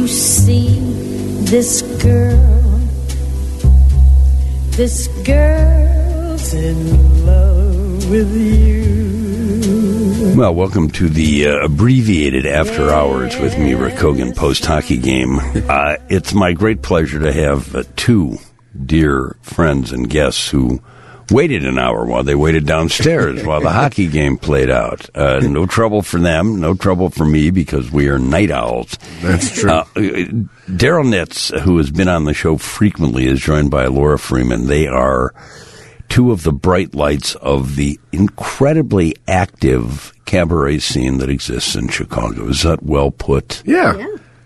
you see this girl's in love with you. Well, welcome to the abbreviated After Hours with me, Rick Hogan, post-hockey game. It's my great pleasure to have two dear friends and guests who waited an hour while they waited downstairs while the hockey game played out. No trouble for them, no trouble for me, because we are night owls. That's true. Daryl Nitz, who has been on the show frequently, is joined by Laura Freeman. They are two of the bright lights of the incredibly active cabaret scene that exists in Chicago. Is that well put? Yeah.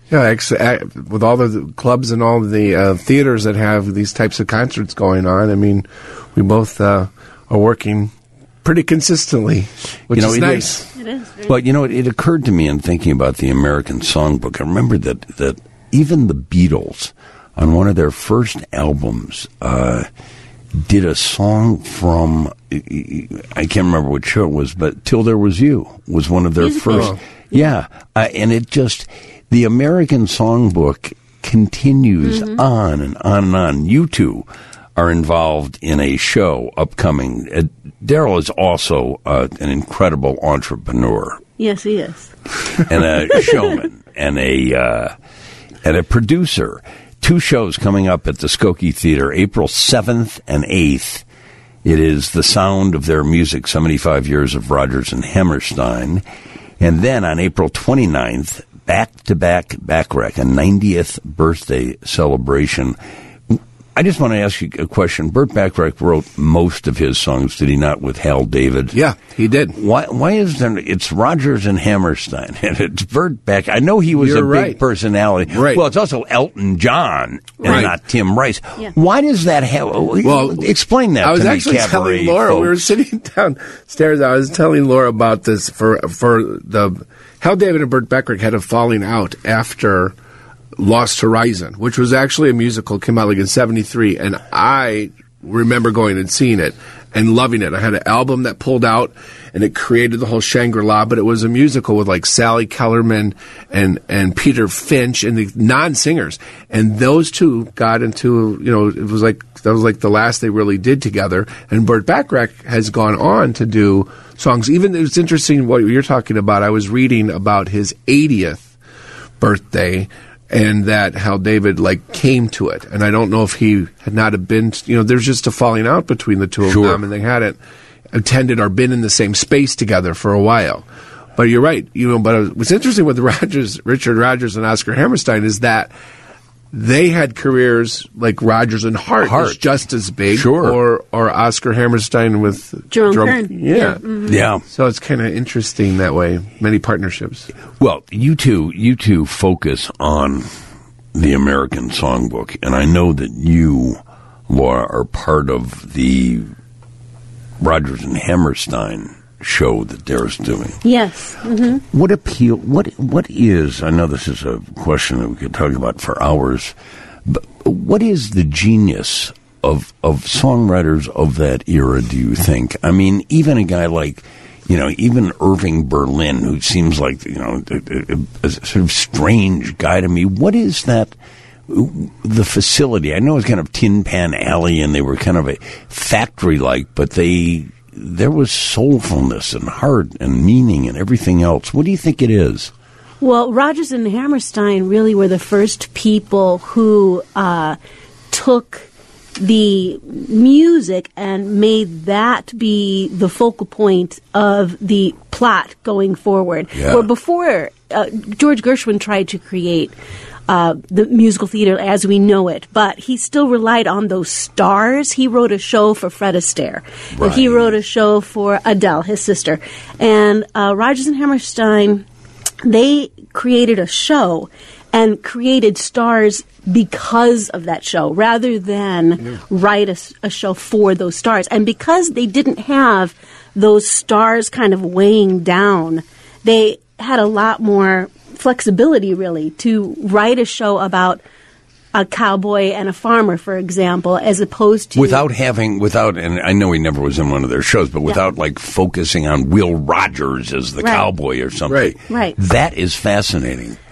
With all the clubs and all the theaters that have these types of concerts going on, I mean, we both are working pretty consistently, which is nice. It is. Well, it occurred to me in thinking about the American Songbook. I remember that even the Beatles, on one of their first albums, did a song from, I can't remember what show it was, but Till There Was You was one of their first. Yeah. And it just, the American Songbook continues on and on and on. You two are involved in a show upcoming. Daryl is also an incredible entrepreneur. Yes, he is. And a showman and a producer. Two shows coming up at the Skokie Theater, April 7th and 8th. It is the sound of their music, 75 years of Rodgers and Hammerstein. And then on April 29th, back-to-back Bacharach, a 90th birthday celebration. I just want to ask you a question. Burt Bacharach wrote most of his songs, did he not, with Hal David? Yeah, he did. Why is there, it's Rodgers and Hammerstein, and it's Burt Bacharach. I know he was big personality. Right. Well, it's also Elton John, and not Tim Rice. Yeah. Why does that have, explain that to me, I was actually telling Laura, folks. we were sitting downstairs, I was telling Laura about this for the, Hal David and Burt Bacharach had a falling out after Lost Horizon, which was actually a musical, came out like in 73, and I remember going and seeing it and loving it. I had an album that pulled out, and it created the whole Shangri-La, but it was a musical with like Sally Kellerman and Peter Finch and the non-singers, and those two got into, it was like, that was like the last they really did together, and Burt Bacharach has gone on to do songs. Even, it's interesting what you're talking about. I was reading about his 80th birthday, and that Hal David came to it, and I don't know if he had not have been. There's just a falling out between the two of them, and they hadn't attended or been in the same space together for a while. But you're right. But what's interesting with Richard Rodgers and Oscar Hammerstein is that they had careers like Rodgers and Hart was just as big, or Oscar Hammerstein with Jerome Kern. Yeah. Yeah. So it's kind of interesting that way. Many partnerships. Well, you two focus on the American Songbook, and I know that you, Laura, are part of the Rodgers and Hammerstein show that Daryl's doing. Yes. Mm-hmm. What is, I know this is a question that we could talk about for hours, but what is the genius of songwriters of that era, do you think? I mean, even a guy like, even Irving Berlin, who seems like, a sort of strange guy to me. What is that, the facility? I know it's kind of Tin Pan Alley and they were kind of a factory-like, but there was soulfulness and heart and meaning and everything else. What do you think it is? Well, Rodgers and Hammerstein really were the first people who took the music and made that be the focal point of the plot going forward. Yeah. Where before, George Gershwin tried to create the musical theater as we know it, but he still relied on those stars. He wrote a show for Fred Astaire. Right. And he wrote a show for Adele, his sister. And Rodgers and Hammerstein, they created a show and created stars because of that show, rather than write a show for those stars. And because they didn't have those stars kind of weighing down, they had a lot more flexibility, really, to write a show about a cowboy and a farmer, for example, as opposed to... Without, and I know he never was in one of their shows, but without, focusing on Will Rogers as the cowboy or something. Right. That is fascinating.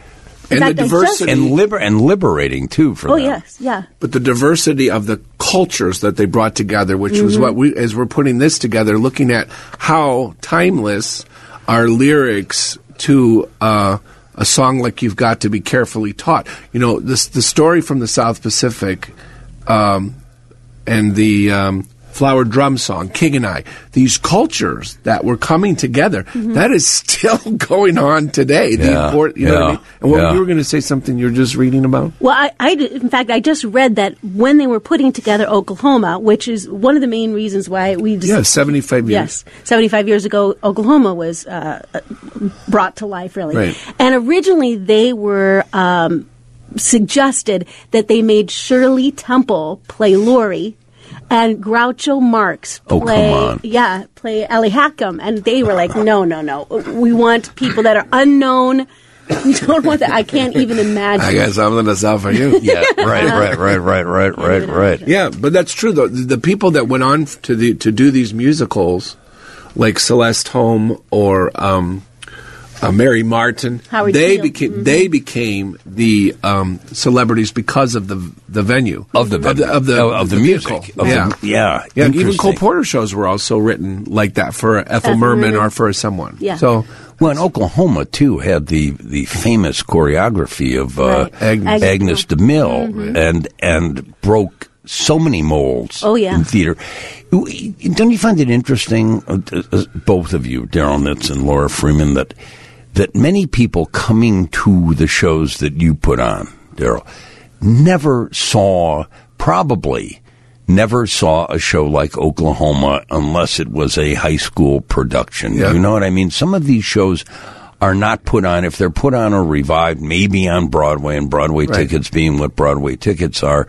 And fact, the diversity and liberating too for them. yes, yeah. But the diversity of the cultures that they brought together, which was what we, as we're putting this together, looking at how timeless are lyrics to a song like You've Got to Be Carefully Taught. You know, the story from the South Pacific and the Flower Drum Song, King and I, these cultures that were coming together, that is still going on today. You know what I mean? And what you were going to say something you're just reading about? Well, in fact, I just read that when they were putting together Oklahoma, which is one of the main reasons why we just... 75 years. Yes, 75 years ago, Oklahoma was brought to life, really. Right. And originally they were... suggested that they made Shirley Temple play Laurie and Groucho Marx play Ellie Hackham. And they were like, no. We want people that are unknown. We don't want that. I can't even imagine. I got something to sell for you. Yeah, right. Yeah, but that's true, though. The people that went on to do these musicals, like Celeste Holm or... Mary Martin, they became the celebrities because of the venue of the music. And even Cole Porter shows were also written like that for Ethel Merman or for someone. Yeah. So, well, and Oklahoma too had the famous choreography of Agnes DeMille and broke so many molds in theater. Don't you find it interesting, both of you, Daryl Nitz and Laura Freeman, that many people coming to the shows that you put on, Daryl, probably never saw a show like Oklahoma unless it was a high school production. Yeah. You know what I mean? Some of these shows are not put on. If they're put on or revived, maybe on Broadway, and Broadway tickets being what Broadway tickets are.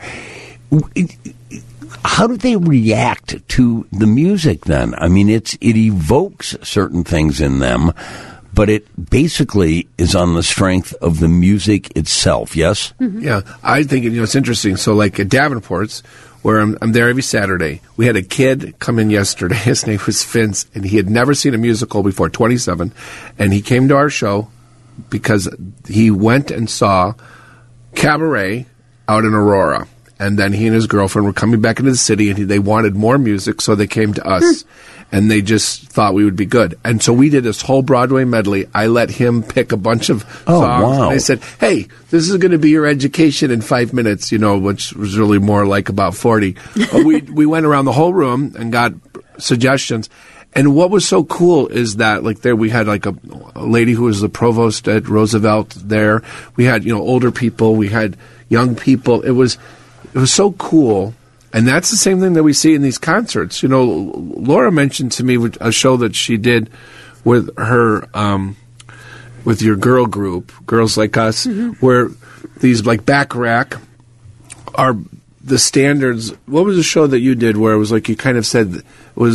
How do they react to the music then? I mean, it evokes certain things in them, but it basically is on the strength of the music itself, yes? Mm-hmm. Yeah, I think, it's interesting. So like at Davenport's, where I'm there every Saturday, we had a kid come in yesterday. His name was Vince, and he had never seen a musical before, 27, and he came to our show because he went and saw Cabaret out in Aurora. And then he and his girlfriend were coming back into the city, and they wanted more music, so they came to us. And they just thought we would be good. And so we did this whole Broadway medley. I let him pick a bunch of songs. Wow. And I said, hey, this is going to be your education in 5 minutes, which was really more like about 40. But we went around the whole room and got suggestions. And what was so cool is that, like, there we had, like, a lady who was the provost at Roosevelt there. We had, older people. We had young people. It was so cool. And that's the same thing that we see in these concerts. Laura mentioned to me a show that she did with her, with your girl group, Girls Like Us, where these, like, Bacharach are the standards. What was the show that you did where it was like you kind of said it was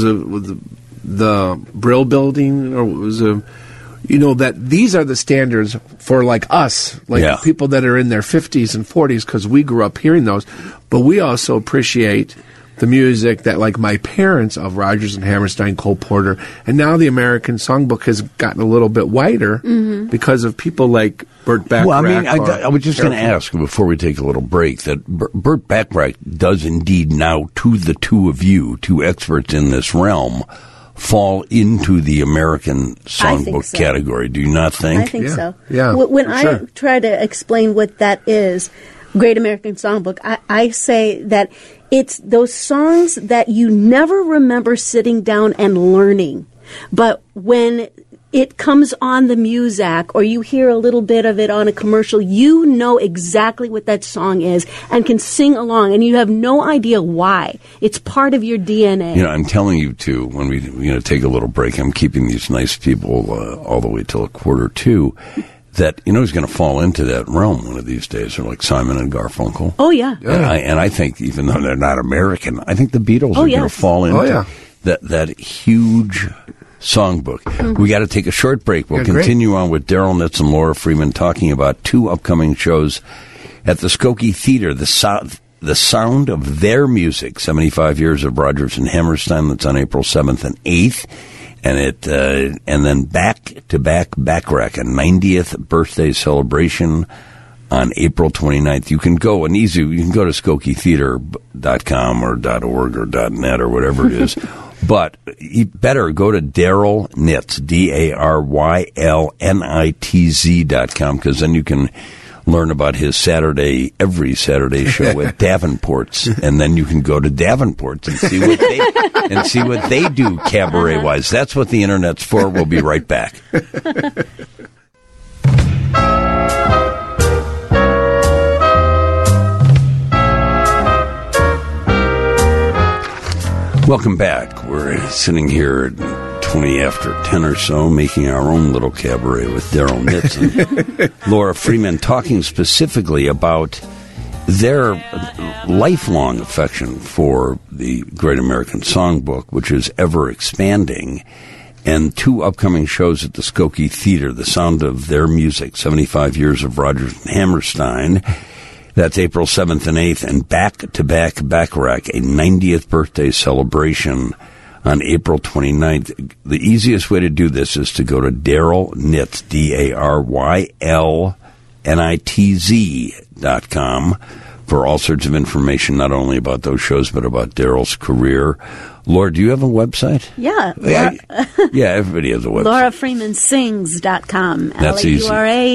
the Brill Building, or it was that these are the standards for, like, us, like people that are in their 50s and 40s, because we grew up hearing those. But we also appreciate the music that, like, my parents of Rodgers and Hammerstein, Cole Porter, and now the American Songbook has gotten a little bit wider because of people like Burt Bacharach. Well, I mean, I was just going to ask before we take a little break that Burt Bacharach does indeed now, to the two of you, two experts in this realm, fall into the American Songbook category. Do you not think? I think so. Yeah. When I try to explain what that is, Great American Songbook, I say that it's those songs that you never remember sitting down and learning. But when it comes on the Muzak, or you hear a little bit of it on a commercial, you know exactly what that song is and can sing along, and you have no idea why. It's part of your DNA. I'm telling you, too, when we take a little break, I'm keeping these nice people all the way till 1:45, that, he's going to fall into that realm one of these days, or like Simon and Garfunkel. Oh, yeah. And I think, even though they're not American, I think the Beatles are going to fall into that huge songbook. We got to take a short break. We'll continue on with Daryl Nitz and Laura Freeman talking about two upcoming shows at the Skokie Theater, the sound of their music, 75 years of Rodgers and Hammerstein. That's on April 7th and 8th. And then back-to-back Bacharach, a 90th birthday celebration on April 29th. You can go to SkokieTheater.com or .org or .net or whatever it is. But you better go to Daryl Nitz, DARYLNITZ.com, because then you can learn about his every Saturday show at Davenport's, and then you can go to Davenport's and see what they do cabaret wise. That's what the internet's for. We'll be right back. Welcome back. We're sitting here at 20 after 10 or so, making our own little cabaret with Daryl Nitz and Laura Freeman, talking specifically about their lifelong affection for the Great American Songbook, which is ever expanding, and 2 upcoming shows at the Skokie Theater, The Sound of Their Music, 75 Years of Rodgers and Hammerstein. That's April 7th and 8th, and Back-to-Back Bacharach, a 90th birthday celebration on April 29th. The easiest way to do this is to go to Daryl Nitz, DARYLNITZ.com for all sorts of information, not only about those shows, but about Daryl's career. Laura, do you have a website? Yeah. Yeah, everybody has a website. LauraFreemansings.com. That's easy.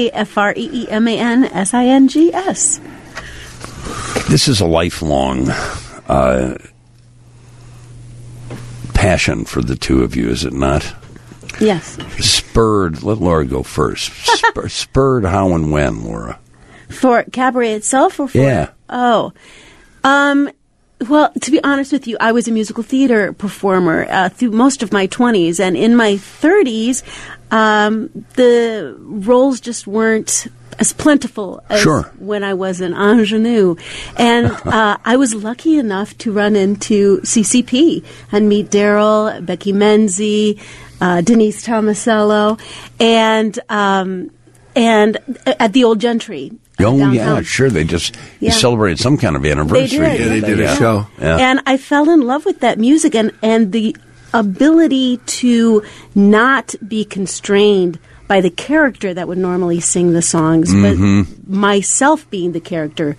LauraFreemansings. This is a lifelong passion for the two of you, is it not? Yes. Spurred, let Laura go first. Spurred how and when, Laura? For cabaret itself or for... Yeah. Oh. Well, to be honest with you, I was a musical theater performer through most of my 20s, and in my 30s, the roles just weren't as plentiful as when I was an ingenue. And I was lucky enough to run into CCP and meet Daryl, Becky Menzie, Denise Tomasello, and at the Old Gentry. Oh, downtown. yeah, sure. They just celebrated some kind of anniversary. They did. Yeah, they did a show. Yeah. And I fell in love with that music and the ability to not be constrained by the character that would normally sing the songs, but myself being the character,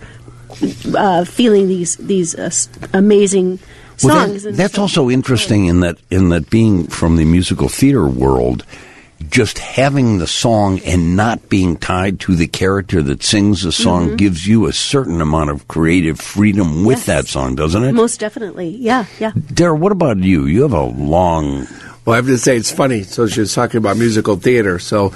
feeling these amazing songs. Well, that's also interesting in that being from the musical theater world, just having the song and not being tied to the character that sings the song gives you a certain amount of creative freedom with that song, doesn't it? Most definitely, yeah. Darryl, what about you? You have a long... Well, I have to say, it's funny. So she was talking about musical theater. So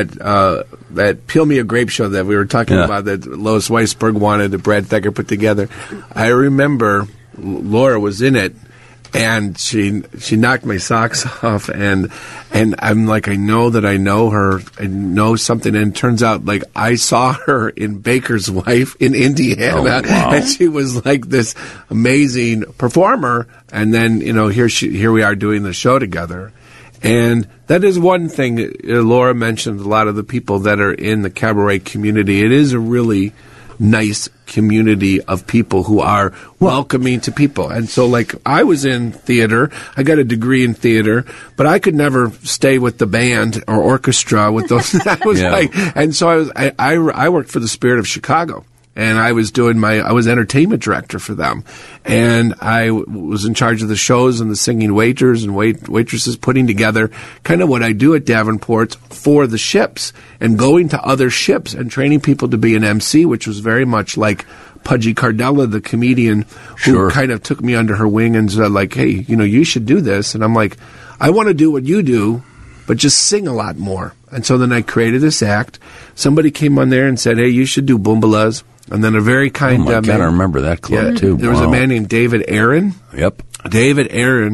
that Peel Me a Grape show that we were talking about that Lois Weisberg wanted, that Brad Thegger put together, I remember Laura was in it, and she knocked my socks off, and I'm like, I know that I know her, I know something, and it turns out, like, I saw her in Baker's Wife in Indiana, and she was like this amazing performer, and then, here we are doing the show together. And that is one thing. Laura mentioned a lot of the people that are in the cabaret community. It is a really nice community of people who are welcoming to people. And so, like, I was in theater. I got a degree in theater, but I could never stay with the band or orchestra with those. And so I worked for the Spirit of Chicago. And I was I was entertainment director for them. And I was in charge of the shows and the singing waiters and waitresses, putting together kind of what I do at Davenport for the ships, and going to other ships and training people to be an MC, which was very much like Pudgy Cardella, the comedian, who kind of took me under her wing and said, like, hey, you should do this. And I'm like, I want to do what you do, but just sing a lot more. And so then I created this act. Somebody came on there and said, hey, you should do Boombalas. And then a very kind man. I remember that club, too. There was a man named David Aaron. Yep. David Aaron,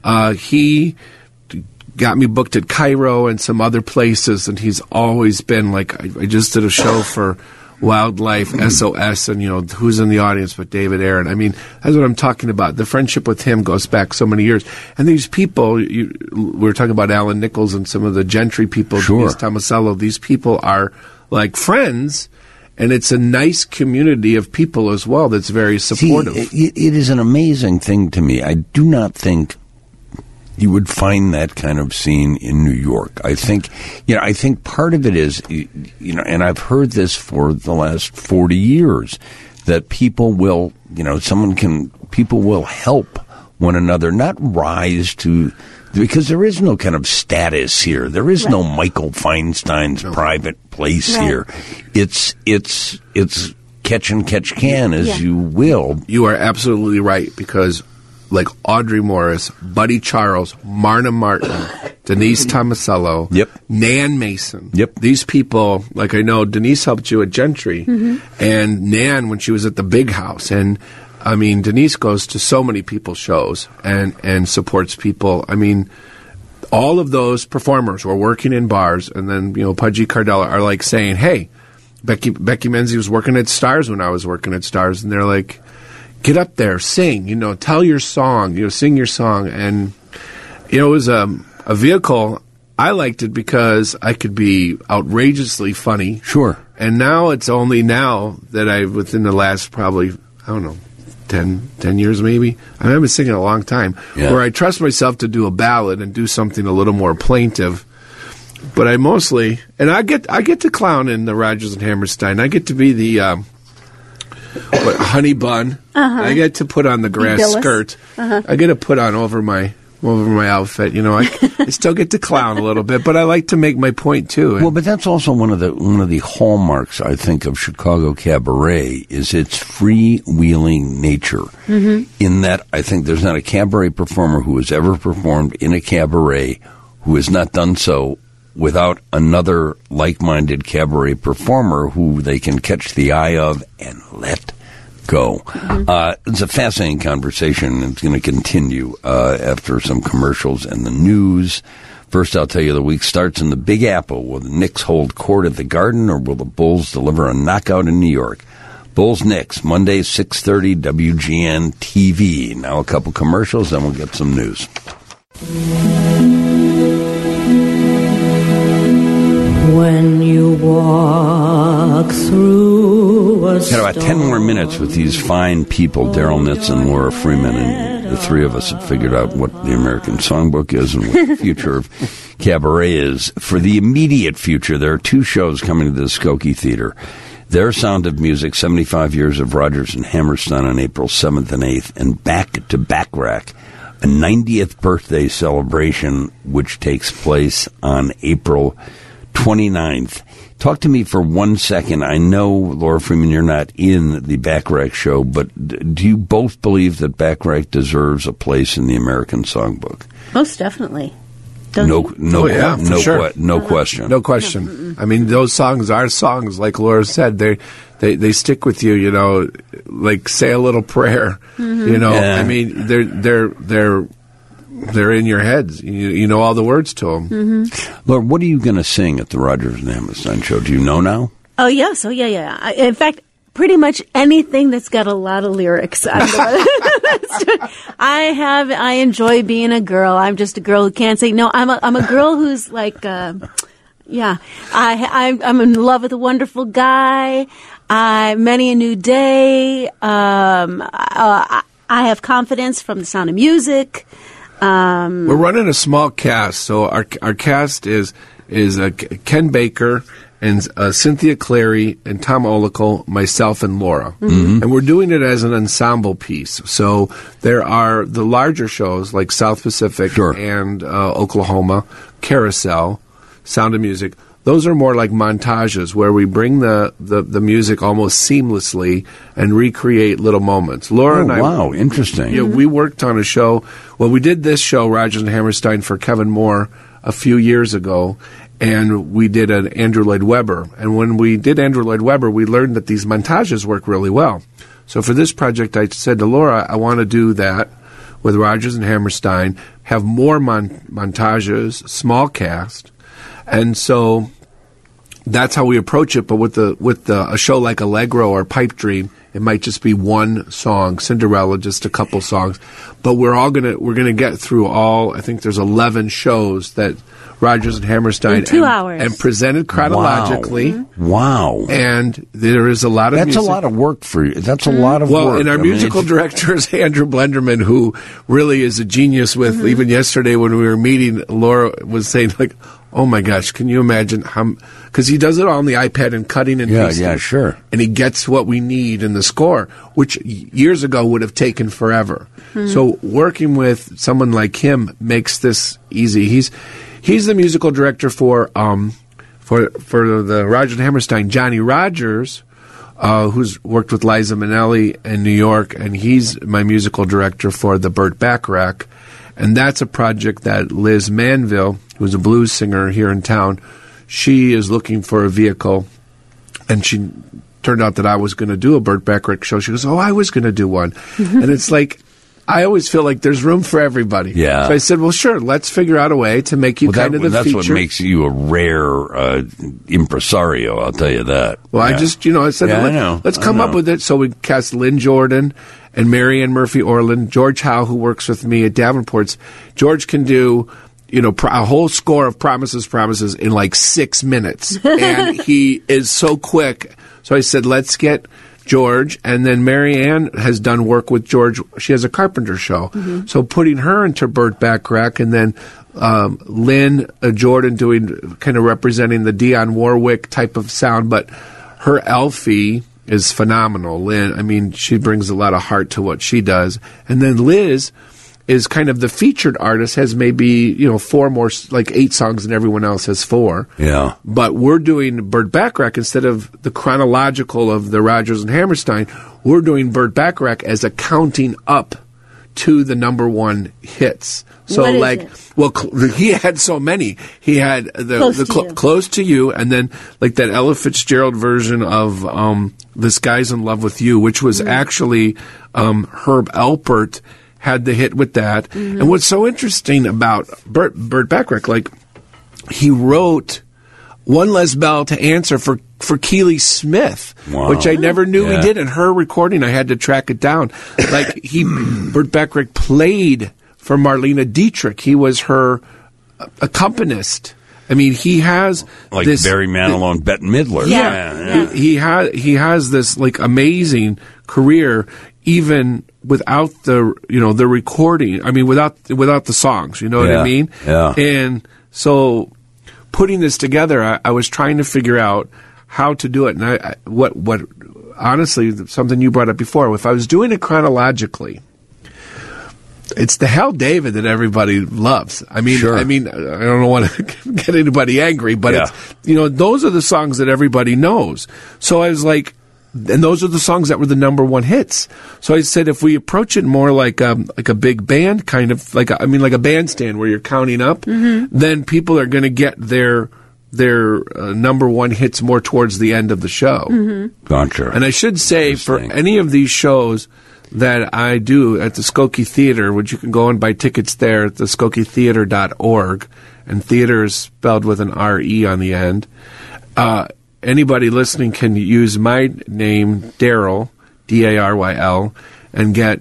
he got me booked at Cairo and some other places, and he's always been like, I just did a show for Wildlife, SOS, and, who's in the audience but David Aaron. I mean, that's what I'm talking about. The friendship with him goes back so many years. And these people, we were talking about Alan Nichols and some of the Gentry people, Denise Tomasello, these people are like friends. And it's a nice community of people as well that's very supportive. See, it is an amazing thing to me. I do not think you would find that kind of scene in New York. I think part of it is, and I've heard this for the last 40 years, that people will, people will help one another, not rise to, because there is no kind of status here. There is no Michael Feinstein's private place here. It's catch and catch can, as you will. You are absolutely right, because like Audrey Morris, Buddy Charles, Marna Martin, Denise Tomasello, Nan Mason. These people, like I know Denise helped you at Gentry, and Nan when she was at the Big House. And I mean, Denise goes to so many people's shows and supports people. I mean, all of those performers who are working in bars, and then, Pudgy Cardella are like saying, hey, Becky Menzie was working at Stars when I was working at Stars, and they're like, get up there, sing, tell your song, sing your song. And, it was a vehicle. I liked it because I could be outrageously funny. Sure. And now it's only now that within the last probably, 10 years maybe, I haven't been singing a long time, where I trust myself to do a ballad and do something a little more plaintive. But I mostly, and I get to clown in the Rodgers and Hammerstein. I get to be the honey bun. I get to put on the grass skirt. I get to put on over my outfit. I still get to clown a little bit, but I like to make my point too. Well, but that's also one of the hallmarks, I think, of Chicago cabaret is its freewheeling nature. In that, I think there's not a cabaret performer who has ever performed in a cabaret who has not done so without another like-minded cabaret performer who they can catch the eye of and let go. It's a fascinating conversation. It's going to continue after some commercials and the news. First, I'll tell you the week starts in the Big Apple. Will the Knicks hold court at the Garden, or will the Bulls deliver a knockout in New York? Bulls-Knicks, Monday, 6:30, WGN TV. Now a couple commercials, then we'll get some news. When you walk through a Got about 10 more minutes with these fine people, Daryl Nitz and Laura Freeman, and the three of us have figured out what the American Songbook is and what the future of cabaret is. For the immediate future, there are two shows coming to the Skokie Theater. Their Sound of Music, 75 Years of Rodgers and Hammerstein on April 7th and 8th, and Back to Backrack, a 90th birthday celebration, which takes place on April 29th. Talk to me for 1 second. I know, Laura Freeman, you're not in the Backrack show, but do you both believe that Backrack deserves a place in the American Songbook? Most definitely. No question. No question. I mean, those songs are songs, like Laura said. They stick with you. Like Say a Little Prayer. I mean, they're in your heads. You know all the words to them. Laura, what are you going to sing at the Rodgers and Hammerstein show? Do you know now? Oh, yes. Oh, yeah. In fact, pretty much anything that's got a lot of lyrics. I enjoy being a girl. I'm just a girl who can't say no. I'm a girl who's like, I'm in love with a wonderful guy. Many a new day. I have confidence from The Sound of Music. We're running a small cast, so our cast is Ken Baker and Cynthia Clary and Tom Olicle, myself and Laura, and we're doing it as an ensemble piece. So there are the larger shows like South Pacific and Oklahoma, Carousel, Sound of Music. Those are more like montages where we bring the music almost seamlessly and recreate little moments. Laura and I... Wow, interesting. Yeah, we worked on a show... Well, we did this show, Rodgers and Hammerstein, for Kevin Moore a few years ago, and we did an Andrew Lloyd Webber. And when we did Andrew Lloyd Webber, we learned that these montages work really well. So for this project, I said to Laura, I want to do that with Rodgers and Hammerstein, have more montages, small cast, and so... That's how we approach it, but with a show like Allegro or Pipe Dream, it might just be one song. Cinderella, just a couple songs. But we're gonna get through all. I think there's 11 shows that Rodgers and Hammerstein In 2 hours. and presented chronologically. Wow. And there is a lot of That's music. a lot of work for you. That's a lot of work. Well, and our I mean, musical director is Andrew Blenderman, who really is a genius with, even yesterday when we were meeting, Laura was saying, like, oh my gosh, can you imagine how, because he does it all on the iPad and cutting and pasting. Yeah, sure. And he gets what we need in the score, which years ago would have taken forever. So working with someone like him makes this easy. He's the musical director for the Rodgers and Hammerstein, Johnny Rogers, who's worked with Liza Minnelli in New York, and he's my musical director for the Burt Bacharach. And that's a project that Liz Manville, who's a blues singer here in town, she is looking for a vehicle, and she turned out that I was going to do a Burt Bacharach show. She goes, oh, I was going to do one. And it's like, I always feel like there's room for everybody. Yeah. So I said, well, sure, let's figure out a way to make you kind of the that's feature. what makes you a rare impresario, I'll tell you that. Well, Yeah. I said, Yeah, I know. let's come up with it. So we cast Lynn Jordan and Marianne Murphy Orland, George Howe, who works with me at Davenport's. George can do, a whole score of Promises in like 6 minutes. And he is so quick. So I said, let's get George, and then Marianne has done work with George. She has a carpenter show. So putting her into Burt Bacharach, and then Lynn Jordan doing, kind of representing the Dionne Warwick type of sound, but her Elfie is phenomenal. Lynn, I mean, she brings a lot of heart to what she does. And then Liz is kind of the featured artist, has maybe, 4 more, like 8 songs, and everyone else has 4. Yeah. But we're doing Burt Bacharach instead of the chronological of the Rodgers and Hammerstein. We're doing Burt Bacharach as a counting up to the number 1 hits. So What is like, it? well, he had so many. He had Close to You. Close to You, and then like that Ella Fitzgerald version of This Guy's in Love with You, which was actually Herb Alpert had the hit with that. And what's so interesting about Burt Bacharach, like, he wrote One Less Bell to Answer for Keely Smith, Wow. which I never knew Yeah. he did. In her recording, I had to track it down. Like, Burt Bacharach played for Marlene Dietrich. He was her accompanist. I mean, he has Like this, Barry Manilow and Bette Midler. yeah. He has this like amazing career, even without the the recording. I mean, without the songs. You know what I mean? Yeah. And so, putting this together, I was trying to figure out how to do it. And what honestly, something you brought up before. If I was doing it chronologically, it's the Hal David that everybody loves. I mean, Sure. I don't want to get anybody angry, but Yeah. it's, those are the songs that everybody knows. So I was like, and those are the songs that were the number 1 hits. So I said, if we approach it more like a big band kind of, like a bandstand where you're counting up, then people are going to get their number 1 hits more towards the end of the show. Gotcha. And I should say, for Interesting. any of these shows that I do at the Skokie Theater, which you can go and buy tickets there at the SkokieTheater.org, and theater is spelled with an R-E on the end. Anybody listening can use my name, Daryl, D-A-R-Y-L, and get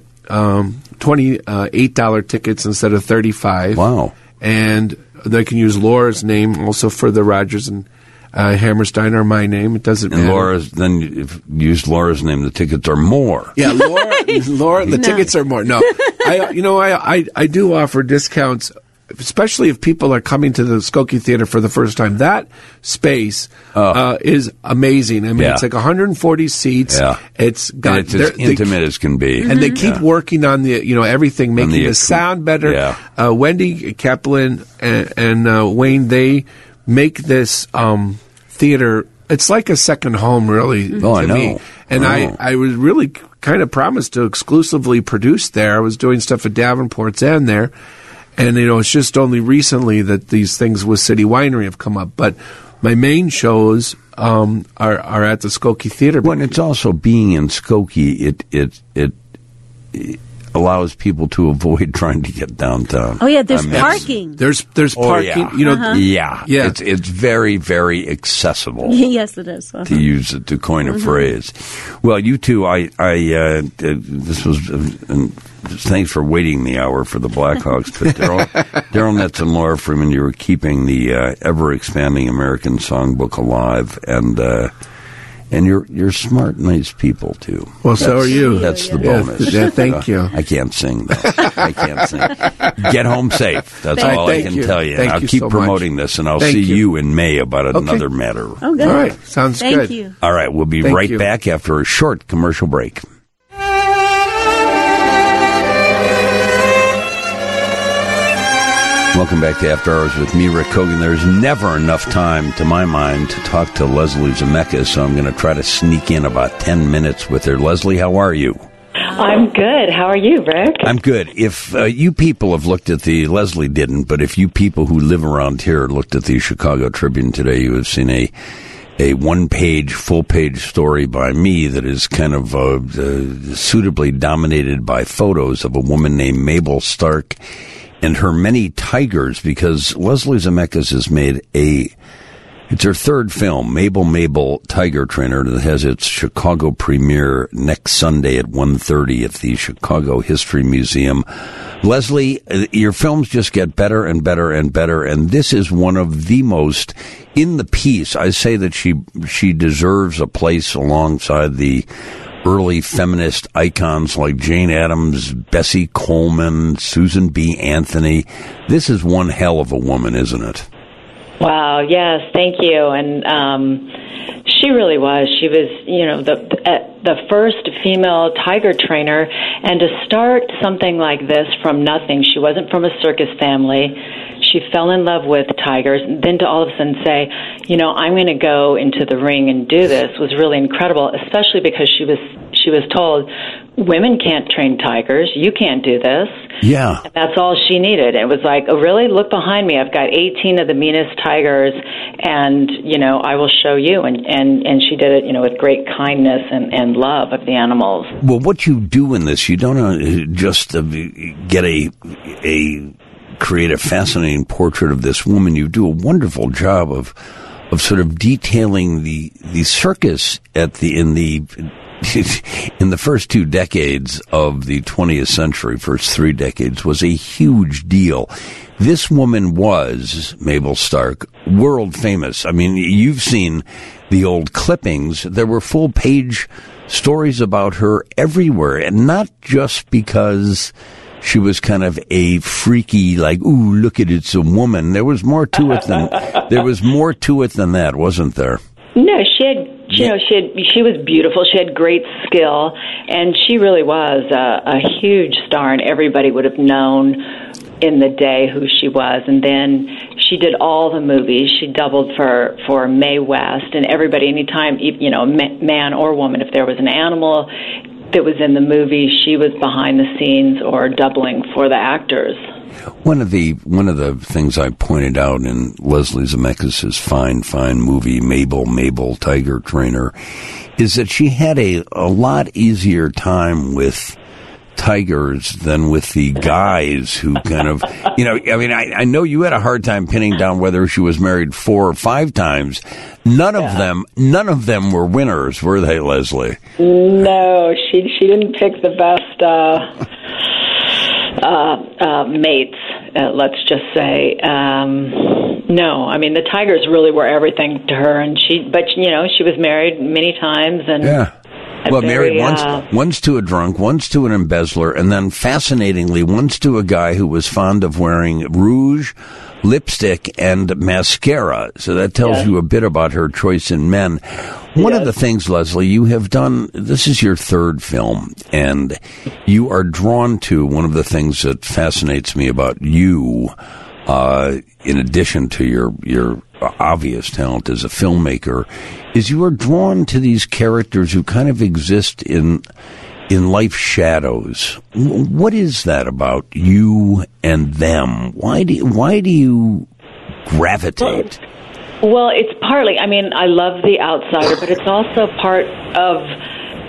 $28 tickets instead of $35. Wow. And they can use Laura's name also for the Rodgers and Hammerstein, or my name. It doesn't And matter. if you use Laura's name, the tickets are more. Yeah, Laura, the tickets are more. No, I do offer discounts, especially if people are coming to the Skokie Theater for the first time. That space is amazing. I mean, Yeah. it's like 140 seats. Yeah. It's got And it's as intimate as can be. and they keep working on the everything, making the the sound better. Yeah. Wendy Kaplan and Wayne, they make this theater. It's like a second home, really, Oh, I to know. me. And Oh. I was really kind of promised to exclusively produce there. I was doing stuff at Davenport's and there. And, it's just only recently that these things with City Winery have come up. But my main shows are at the Skokie Theater. Well, and it's also being in Skokie. allows people to avoid trying to get downtown. Oh yeah, there's parking. There's parking. Yeah. Yeah. It's very, very accessible. Yes, it is. To use it, to coin a phrase. Well, you two, this was. Thanks for waiting the hour for the Blackhawks. But Daryl Netz and Laura Freeman, you were keeping the ever-expanding American Songbook alive, and you're smart, nice people too. Well, so are you. That's the bonus. Yeah, thank you. I can't sing though. I can't sing. Get home safe. That's all I can tell you. Thank I'll you keep so promoting this, and I'll see you in May about another matter. Oh, good. All right, sounds good. Thank you. All right, we'll be right back after a short commercial break. Welcome back to After Hours with me, Rick Hogan. There's never enough time, to my mind, to talk to Leslie Zemeckis, so I'm going to try to sneak in about 10 minutes with her. Leslie, how are you? I'm good. How are you, Rick? I'm good. If you people have looked at Leslie didn't, but if you people who live around here looked at the Chicago Tribune today, you have seen a one-page, full-page story by me that is kind of suitably dominated by photos of a woman named Mabel Stark and her many tigers, because Leslie Zemeckis has made it's her third film, Mabel, Tiger Trainer, that has its Chicago premiere next Sunday at 1:30 at the Chicago History Museum. Leslie, your films just get better and better and better, and this is one of the most, in the piece, I say that she deserves a place alongside the early feminist icons like Jane Addams, Bessie Coleman, Susan B. Anthony. This is one hell of a woman, isn't it? Wow, yes, thank you. And she really was. She was, the first female tiger trainer. And to start something like this from nothing, she wasn't from a circus family. She fell in love with tigers. And then to all of a sudden say, I'm going to go into the ring and do this was really incredible, especially because she was told, women can't train tigers. You can't do this. Yeah. And that's all she needed. It was like, oh, really? Look behind me. I've got 18 of the meanest tigers, and, I will show you. And she did it, with great kindness and love of the animals. Well, what you do in this, you don't just create a fascinating portrait of this woman. You do a wonderful job of sort of detailing the circus in the first 2 decades of the 20th century, first 3 decades, was a huge deal. This woman was, Mabel Stark, world famous. I mean, you've seen the old clippings. There were full-page stories about her everywhere, and not just because she was kind of a freaky, like, ooh, look at it's a woman. There was more to it than that, wasn't there? No, she had. She was beautiful. She had great skill, and she really was a huge star, and everybody would have known in the day who she was. And then she did all the movies. She doubled for Mae West, and everybody, anytime, man or woman, if there was an animal that was in the movie, she was behind the scenes or doubling for the actors. One of the things I pointed out in Leslie Zemeckis' fine movie, Mabel, Tiger Trainer, is that she had a lot easier time with tigers than with the guys who kind of, I know you had a hard time pinning down whether she was married 4 or 5 times. None of them were winners, were they, Leslie? No, she didn't pick the best mates, let's just say. No, I mean, the tigers really were everything to her, and she was married many times, and yeah. Well, married once to a drunk, once to an embezzler, and then, fascinatingly, once to a guy who was fond of wearing rouge, lipstick, and mascara. So that tells you a bit about her choice in men. One of the things, Leslie, you have done, this is your 3rd film, and you are drawn to one of the things that fascinates me about you, in addition to your obvious talent as a filmmaker, is you are drawn to these characters who kind of exist in life's shadows. What is that about you and them? Why do you gravitate? Well, it's partly, I love the outsider, but it's also part of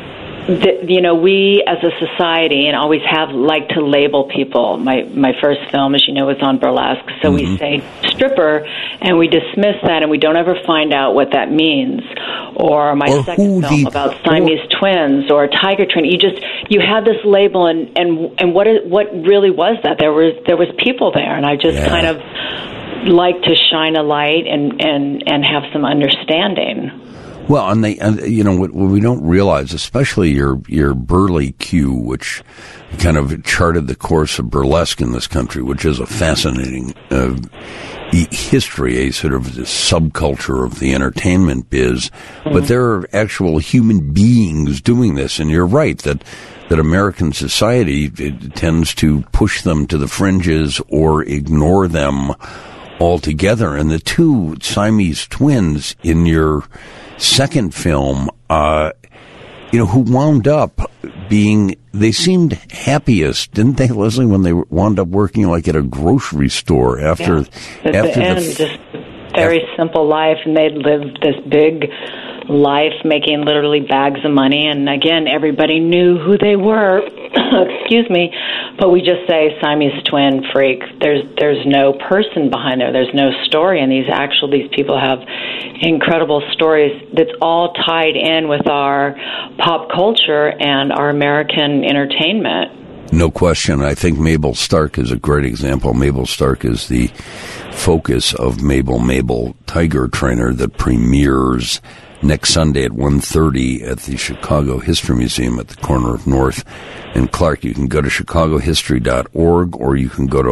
we as a society and always have liked to label people. My first film, as you know, was on burlesque. So we say stripper, and we dismiss that, and we don't ever find out what that means. Or my second film about Siamese twins or Tiger Trainer. You have this label, and what really was that? There was people there, and I just kind of like to shine a light and have some understanding. Well, and what we don't realize, especially your Burley Q, which kind of charted the course of burlesque in this country, which is a fascinating history, a sort of subculture of the entertainment biz. But there are actual human beings doing this, and you're right that American society tends to push them to the fringes or ignore them altogether. And the two Siamese twins in your second film, who wound up they seemed happiest, didn't they, Leslie, when they wound up working like at a grocery store after the end, just very simple life, and they'd lived this big life making literally bags of money, and again, everybody knew who they were. Excuse me, but we just say Siamese twin freak. There's no person behind there. There's no story, and these people have incredible stories that's all tied in with our pop culture and our American entertainment. No question. I think Mabel Stark is a great example. Mabel Stark is the focus of Mabel Tiger Trainer that premieres next Sunday at 1:30 at the Chicago History Museum at the corner of North and Clark. You can go to chicagohistory.org or you can go to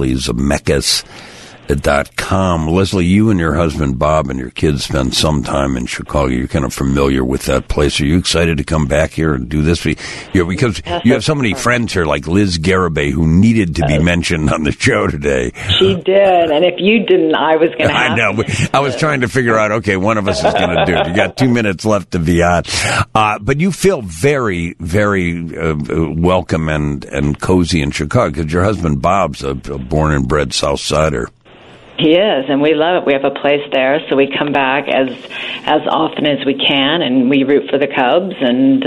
lesliezemeckis.com. Leslie, you and your husband Bob and your kids spend some time in Chicago. You're kind of familiar with that place. Are you excited to come back here and do this? Because you have so many friends here, like Liz Garibay, who needed to be mentioned on the show today. She did, and if you didn't, I was going to have I know. I was trying to figure out, okay, one of us is going to do it. You got 2 minutes left to be on. But you feel very, very welcome and cozy in Chicago because your husband Bob's a born and bred South Sider. He is, and we love it. We have a place there, so we come back as often as we can, and we root for the Cubs. And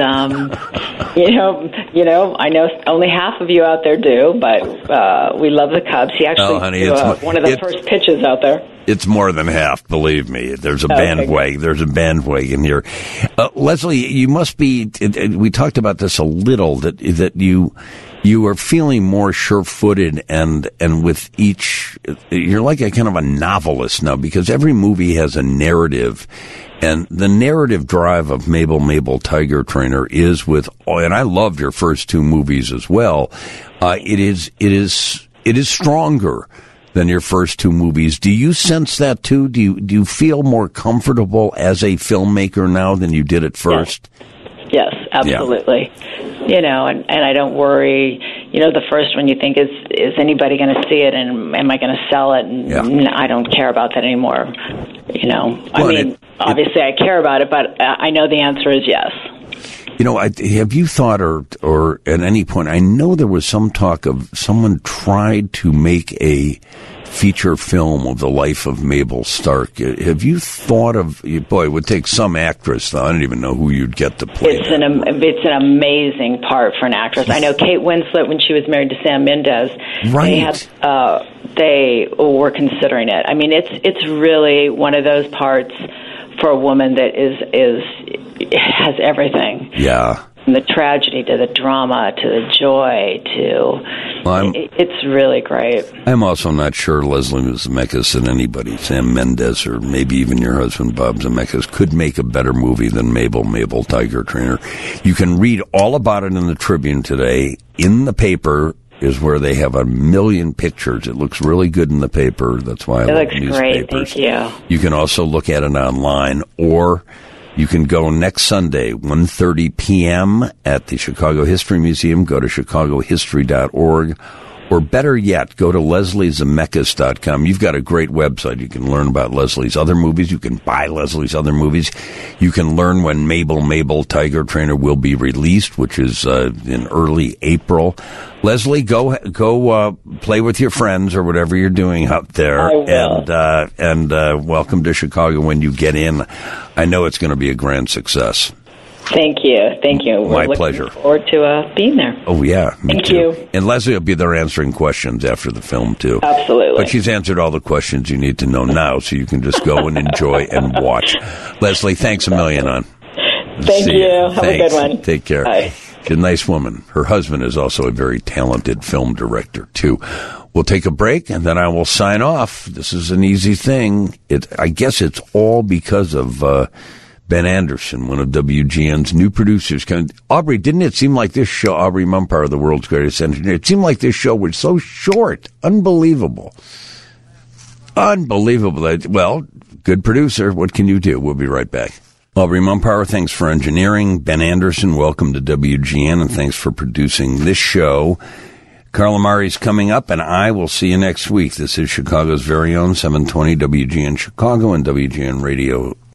I know only half of you out there do, but we love the Cubs. He actually threw one of the first pitches out there. It's more than half, believe me. There's a bandwagon. There's a bandwagon here. Leslie, you must be. We talked about this a little. That you are feeling more sure-footed, and with each, you're like a kind of a novelist now because every movie has a narrative, and the narrative drive of Mabel Tiger Trainer is and I loved your first two movies as well. It is stronger than your first two movies. Do you sense that too? Do you feel more comfortable as a filmmaker now than you did at first? Yes, absolutely. Yeah. And I don't worry. The first one you think is anybody going to see it, and am I going to sell it? And I don't care about that anymore. Obviously I care about it, but I know the answer is yes. Have you thought or at any point, I know there was some talk of someone tried to make a feature film of the life of Mabel Stark. Have you thought of, boy, it would take some actress, though. I don't even know who you'd get to play. It's an amazing part for an actress. I know Kate Winslet, when she was married to Sam Mendes, right. They were considering it. I mean, it's really one of those parts for a woman that has everything. Yeah. From the tragedy to the drama to the joy to... it's really great. I'm also not sure Leslie Zemeckis and anybody, Sam Mendes or maybe even your husband Bob Zemeckis, could make a better movie than Mabel Tiger Trainer. You can read all about it in the Tribune today. In the paper is where they have 1 million pictures. It looks really good in the paper. That's why I love newspapers. It looks great. Thank you. You can also look at it online, or you can go next Sunday, 1:30 p.m. at the Chicago History Museum. Go to chicagohistory.org. Or better yet, go to lesliezemeckis.com. You've got a great website. You can learn about Leslie's other movies. You can buy Leslie's other movies. You can learn when Mabel Tiger Trainer will be released, which is in early April. Leslie, go play with your friends or whatever you're doing out there. I will. And welcome to Chicago when you get in. I know it's going to be a grand success. Thank you. My We're pleasure. looking forward to being there. Oh, yeah. Me Thank too. you. And Leslie will be there answering questions after the film, too. Absolutely. But she's answered all the questions you need to know now, so you can just go and enjoy and watch. Leslie, thanks a million on. Thank you. Have a good one. Take care. Bye. She's a nice woman. Her husband is also a very talented film director, too. We'll take a break, and then I will sign off. This is an easy thing. I guess it's all because of Ben Anderson, one of WGN's new producers. Aubrey, didn't it seem like this show, Aubrey Mumpire, the world's greatest engineer, it seemed like this show was so short. Unbelievable. Well, good producer. What can you do? We'll be right back. Aubrey Mumpire, thanks for engineering. Ben Anderson, welcome to WGN, and thanks for producing this show. Carl Amari's coming up, and I will see you next week. This is Chicago's very own 720 WGN Chicago and WGN Radio